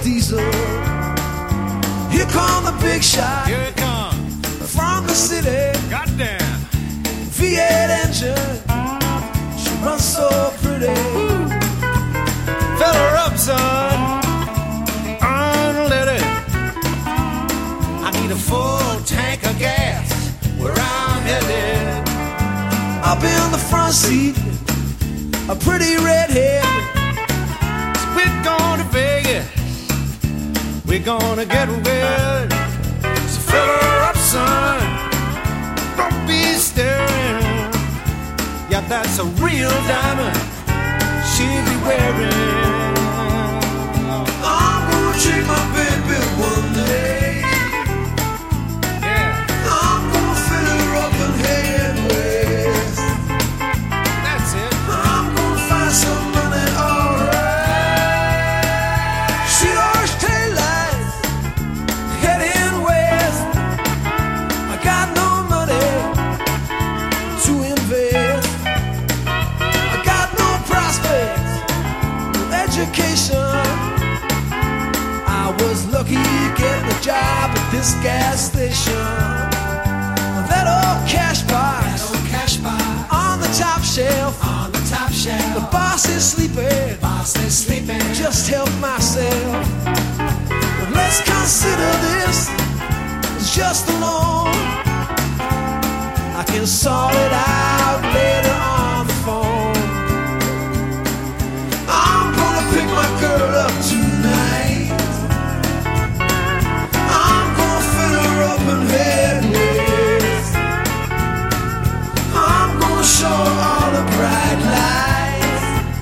diesel. Here come the big shot. Here it comes. From the city. Goddamn. V8 engine. She runs so pretty. Fill her up, son. Unleaded. I need a full tank of gas where I'm headed. Up in the front seat, a pretty redhead. So we're going to Vegas. We're gonna get wet. So fill her up, son. Don't be staring. Yeah, that's a real diamond she'll be wearing. I'm gonna take my baby one day. Yeah, I'm gonna fill her up and head west. that's it. I'm gonna find some money, alright. She always taillights, heading west. I got no money to invest. I got no prospects, no education. I was lucky getting a job at this gas station. That old cash box on the top shelf. The boss is sleeping. Just help myself. But let's consider this as just a loan. I can sort it out later on the phone. I'm gonna pick my girl up tonight. I'm gonna fill her up and head west. I'm gonna show her all the bright lights.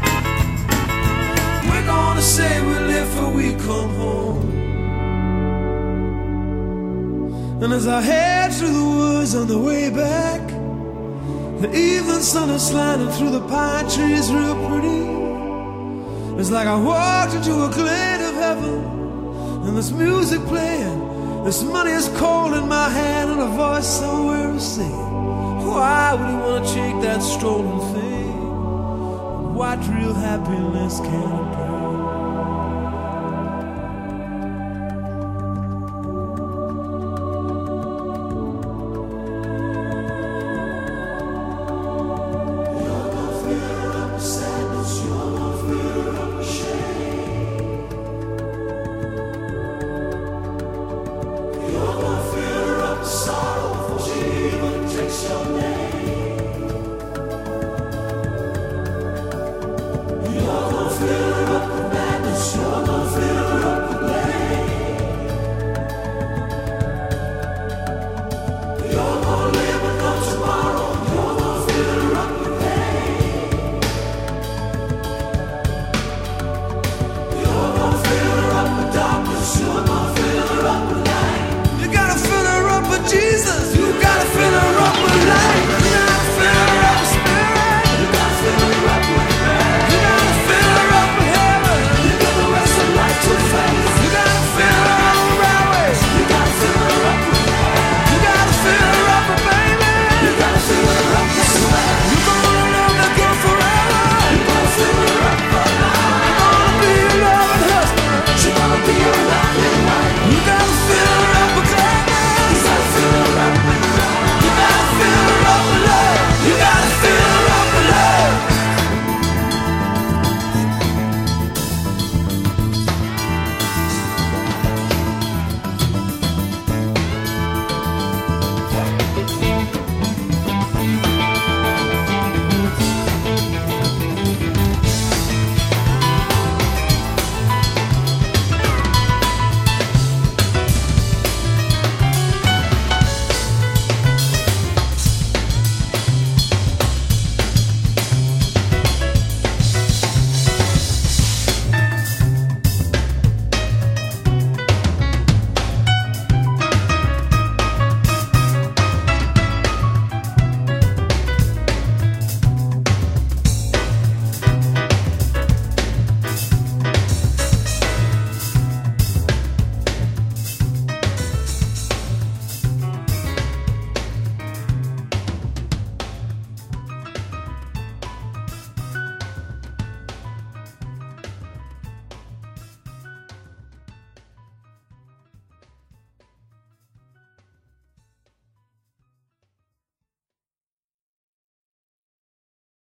We're gonna say we live for we come home. And as I head through the woods on the way back, the evening sun is sliding through the pine trees real pretty. It's like I walked into a glade of heaven, and this music playing, this money is cold in my hand, and a voice somewhere is singing, why would you want to take that stolen thing? What real happiness can it bring?